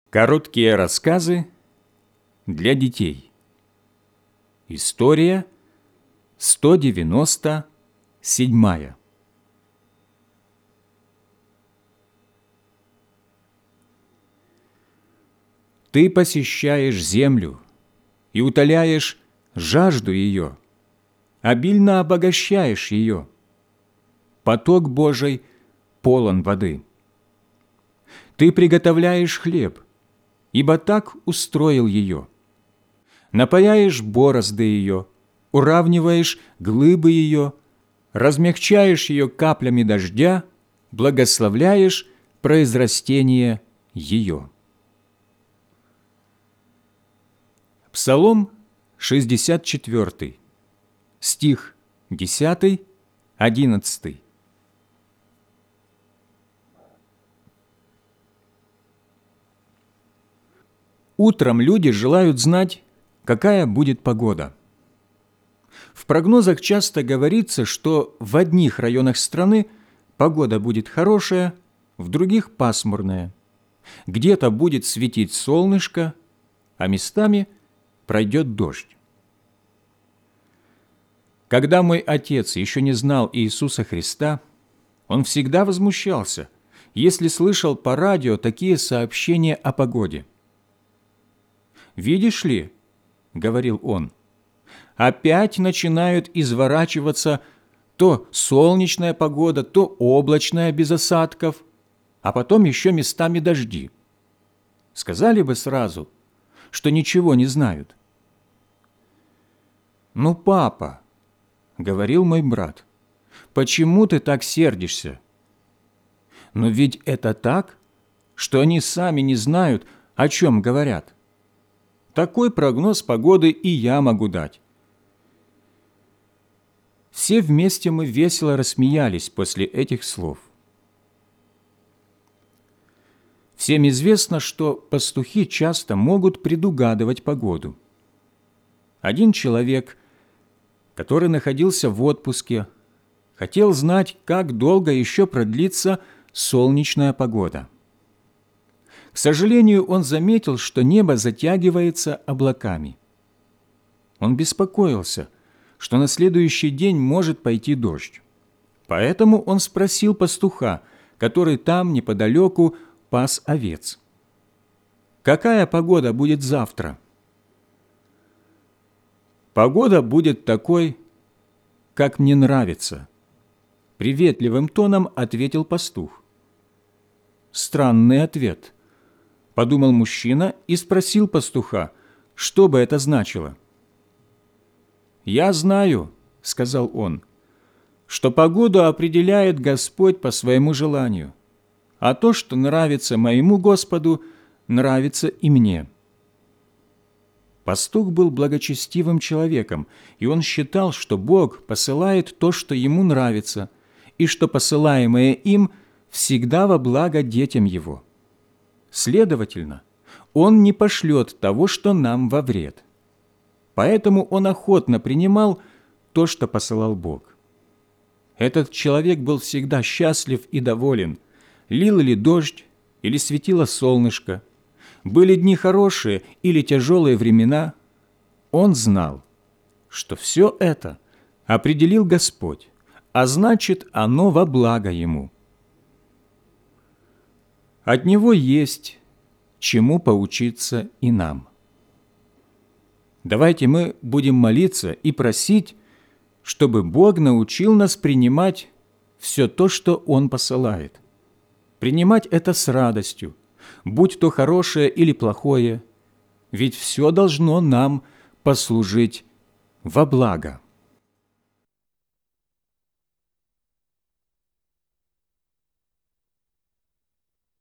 Короткие рассказы для детей. История 197. Ты посещаешь землю и утоляешь жажду ее, обильно обогащаешь ее. Поток Божий полон воды. Ты приготовляешь хлеб, ибо так устроил ее. Напаяешь борозды ее, уравниваешь глыбы ее, размягчаешь ее каплями дождя, благословляешь произрастение ее. Псалом 64, стих 10, 11. Утром люди желают знать, какая будет погода. В прогнозах часто говорится, что в одних районах страны погода будет хорошая, в других – пасмурная. Где-то будет светить солнышко, а местами пройдет дождь. Когда мой отец еще не знал Иисуса Христа, он всегда возмущался, если слышал по радио такие сообщения о погоде. «Видишь ли, — говорил он, — опять начинают изворачиваться то солнечная погода, то облачная без осадков, а потом еще местами дожди. Сказали бы сразу, что ничего не знают». «Ну, папа, — говорил мой брат, — почему ты так сердишься? Но ведь это так, что они сами не знают, о чем говорят. Такой прогноз погоды и я могу дать». Все вместе мы весело рассмеялись после этих слов. Всем известно, что пастухи часто могут предугадывать погоду. Один человек, который находился в отпуске, хотел знать, как долго еще продлится солнечная погода. К сожалению, он заметил, что небо затягивается облаками. Он беспокоился, что на следующий день может пойти дождь. Поэтому он спросил пастуха, который там неподалеку пас овец: «Какая погода будет завтра?» «Погода будет такой, как мне нравится», — приветливым тоном ответил пастух. «Странный ответ», — подумал мужчина и спросил пастуха, что бы это значило. «Я знаю, — сказал он, — что погоду определяет Господь по своему желанию, а то, что нравится моему Господу, нравится и мне». Пастух был благочестивым человеком, и он считал, что Бог посылает то, что ему нравится, и что посылаемое им всегда во благо детям его. Следовательно, он не пошлет того, что нам во вред. Поэтому он охотно принимал то, что посылал Бог. Этот человек был всегда счастлив и доволен, лил ли дождь или светило солнышко, были дни хорошие или тяжелые времена, он знал, что все это определил Господь, а значит, оно во благо ему. От него есть чему поучиться и нам. Давайте мы будем молиться и просить, чтобы Бог научил нас принимать все то, что Он посылает. Принимать это с радостью, будь то хорошее или плохое, ведь все должно нам послужить во благо.